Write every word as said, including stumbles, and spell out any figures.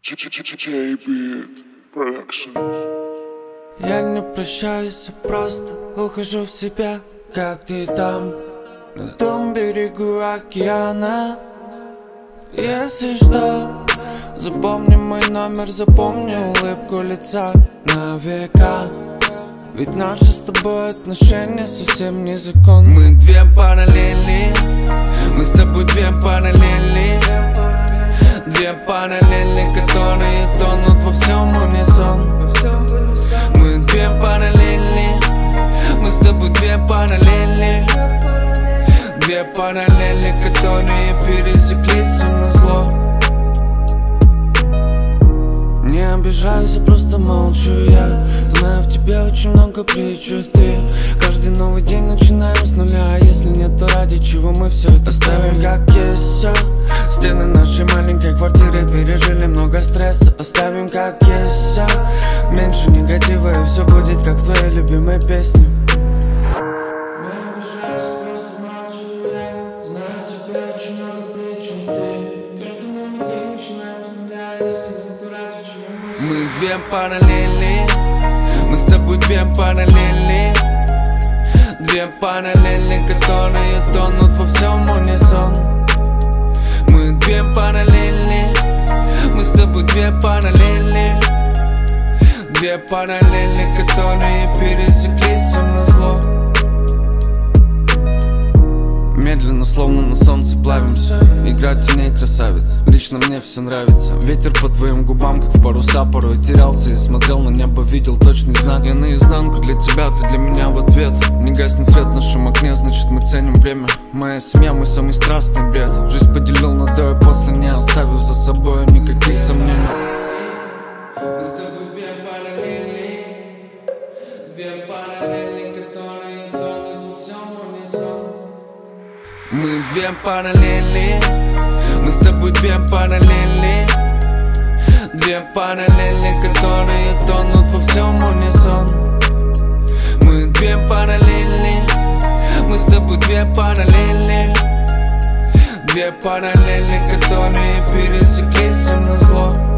J-Beat Production. Я не прощаюсь, а просто ухожу в себя, как ты там, на том берегу океана. Если что, запомни мой номер, запомни улыбку лица на века. Ведь наши с тобой отношения совсем не закон. Мы две параллели, мы с тобой две параллели. Две параллели, которые тонут во всем унисон. Мы две параллели, мы с тобой две параллели. Две параллели, которые пересеклись им назло. Не обижайся, просто молчу я. Знаю, в тебе очень много причуды. Каждый новый день начинаем с нуля. Если нет, то ради чего мы все это оставим как есть все. Стены нашей маленькой квартиры пережили много стресса. Оставим как есть все. Меньше негатива, и все будет как в твоей любимой песне. Не обижайся, просто молчу я. Знаю, в тебе очень много причуды. Каждый новый день начинаем с нуля. Если нет, то ради чего мы Мы две параллели, мы с тобой две параллели. Две параллели, которые тонут во всем унисон. Мы две параллели, мы с тобой две параллели. Две параллели, которые пересеклись им назло. Медленно, словно на солнце плавимся. Игра теней, красавиц. Лично мне все нравится. Ветер по твоим губам, как в паруса. Порой терялся и смотрел на небо, видел точный знак. Я наизнанку для тебя, ты для меня в ответ. Не гаснет свет в нашем окне, значит мы ценим время. Моя семья, мой самый страстный бред. Жизнь поделил на до и после, не оставив за собой никаких сомнений. Мы с тобой две параллели. Две параллели, которые тонут во всем унисон. Мы две параллели, мы с тобой две параллели. Две параллели, которые тонут во всем унисон. Мы две параллели, мы с тобой две параллели. Две параллели, которые пересеклись им назло.